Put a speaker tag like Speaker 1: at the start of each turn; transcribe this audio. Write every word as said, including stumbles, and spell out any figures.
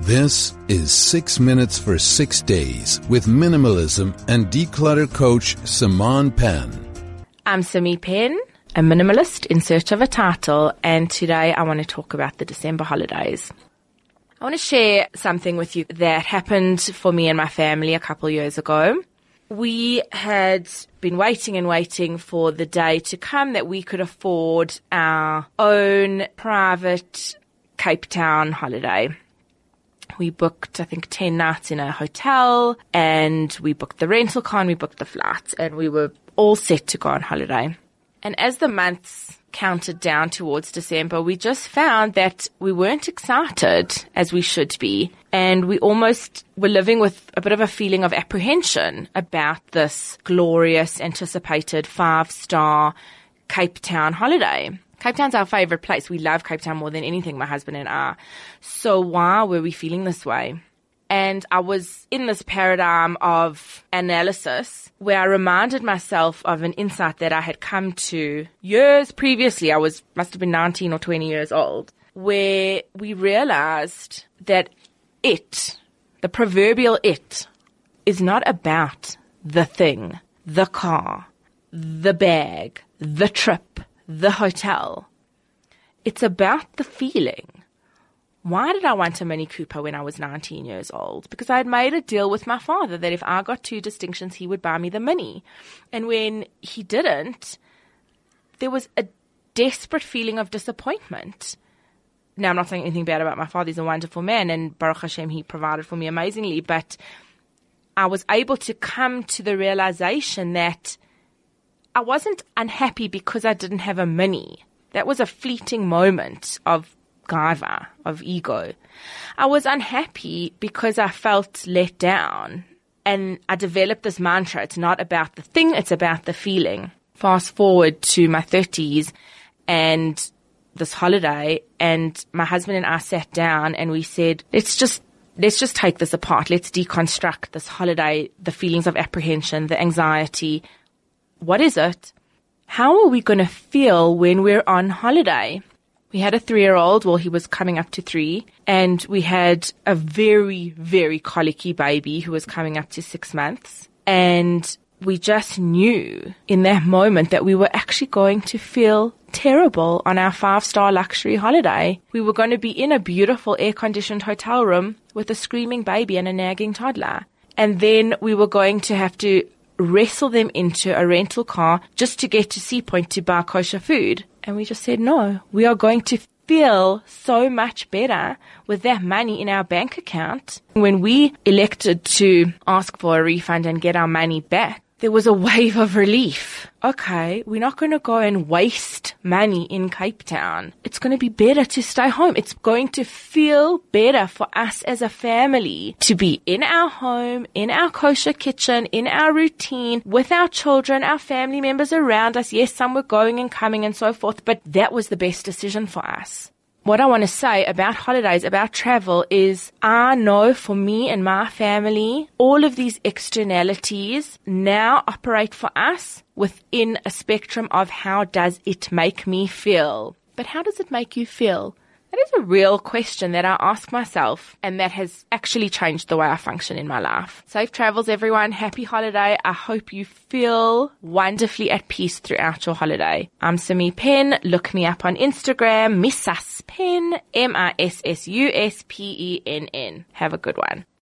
Speaker 1: This is Six Minutes for Six Days with minimalism and declutter coach Simone Penn.
Speaker 2: I'm Simi Penn, a minimalist in search of a title, and today I want to talk about the December holidays. I want to share something with you that happened for me and my family a couple of years ago. We had been waiting and waiting for the day to come that we could afford our own private Cape Town holiday. We booked, I think, ten nights in a hotel, and we booked the rental car and we booked the flights, and we were all set to go on holiday. And as the months counted down towards December, we just found that we weren't excited as we should be, and we almost were living with a bit of a feeling of apprehension about this glorious, anticipated five-star Cape Town holiday. Cape Town's our favorite place. We love Cape Town more than anything, my husband and I. So why were we feeling this way? And I was in this paradigm of analysis where I reminded myself of an insight that I had come to years previously. I was, must have been nineteen or twenty years old, where we realized that it, the proverbial it, is not about the thing, the car, the bag, the trip, the hotel. It's about the feeling. Why did I want a Mini Cooper when I was nineteen years old? Because I had made a deal with my father that if I got two distinctions, he would buy me the Mini. And when he didn't, there was a desperate feeling of disappointment. Now, I'm not saying anything bad about my father. He's a wonderful man, and Baruch Hashem, he provided for me amazingly. But I was able to come to the realization that I wasn't unhappy because I didn't have a Mini. That was a fleeting moment of gaiva, of ego. I was unhappy because I felt let down, and I developed this mantra: it's not about the thing, it's about the feeling. Fast forward to my thirties and this holiday, and my husband and I sat down and we said, let's just let's just take this apart. Let's deconstruct this holiday, the feelings of apprehension, the anxiety. What is it? How are we going to feel when we're on holiday? We had a three-year-old, well, he was coming up to three, and we had a very, very colicky baby who was coming up to six months. And we just knew in that moment that we were actually going to feel terrible on our five-star luxury holiday. We were going to be in a beautiful air-conditioned hotel room with a screaming baby and a nagging toddler. And then we were going to have to wrestle them into a rental car just to get to Sea Point to buy kosher food. And we just said, no, we are going to feel so much better with that money in our bank account. When we elected to ask for a refund and get our money back, there was a wave of relief. Okay, we're not going to go and waste money in Cape Town. It's going to be better to stay home. It's going to feel better for us as a family to be in our home, in our kosher kitchen, in our routine, with our children, our family members around us. Yes, some were going and coming and so forth, but that was the best decision for us. What I want to say about holidays, about travel, is I know for me and my family, all of these externalities now operate for us within a spectrum of how does it make me feel. But how does it make you feel? That is a real question that I ask myself, and that has actually changed the way I function in my life. Safe travels, everyone. Happy holiday. I hope you feel wonderfully at peace throughout your holiday. I'm Simi Penn. Look me up on Instagram, Missus Penn, M I S S U S P E N N. Have a good one.